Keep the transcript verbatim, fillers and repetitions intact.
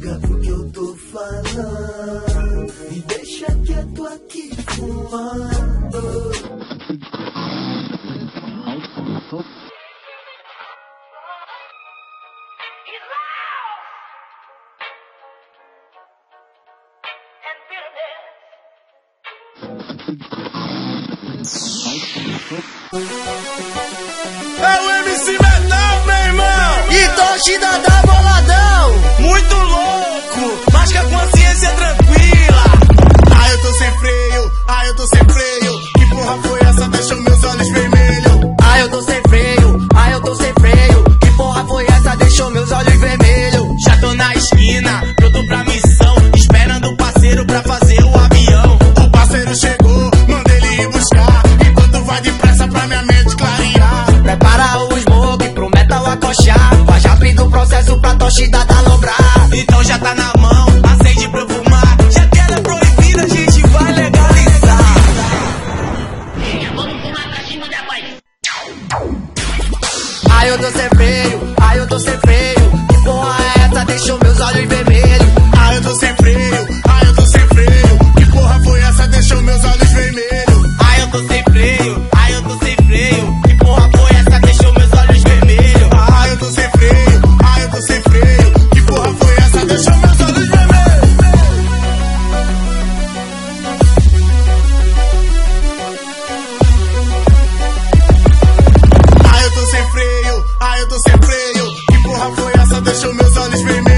liga pro que eu tô falando e deixa quieto aqui fumando. É o M C Metal, meu irmão! E torcida da boladão! Muito louco, mas com a consciência tranquila. Ah, eu tô sem freio, ah, eu tô sem freio. Que porra foi essa? Deixou meus olhos vermelhos. Ah, eu tô sem freio, ah, eu tô sem freio. Que porra foi essa? Deixou meus olhos vermelhos. Já tô na esquina, pronto pra missão, esperando o parceiro pra fazer o avião. O parceiro chegou, manda ele ir buscar, enquanto vai depressa pra minha mente clarear. Prepara o smoke pro metal acochar, faz rápido o processo pra torcida da lobrar. Então já tá na mão, acende pra eu fumar. Já que era proibida, a gente vai legalizar. Vamos fumar pra cima da voz. Ah, eu tô sem freio, ah, eu tô sem freio. Que porra é essa? Deixou meus olhos vermelhos. Ah, eu tô sem freio, ah, eu tô sem freio. Que porra foi essa? Deixou meus olhos vermelhos. Ah, eu tô sem freio, ah, eu tô sem freio. Que porra foi essa? Deixou meus olhos vermelhos. Ah, eu tô sem freio, ah, eu tô sem freio. Que porra foi essa? Deixou meus olhos vermelhos. Ah, eu tô sem freio, ah, eu tô sem freio. Que porra foi essa? Deixou meus olhos vermelhos.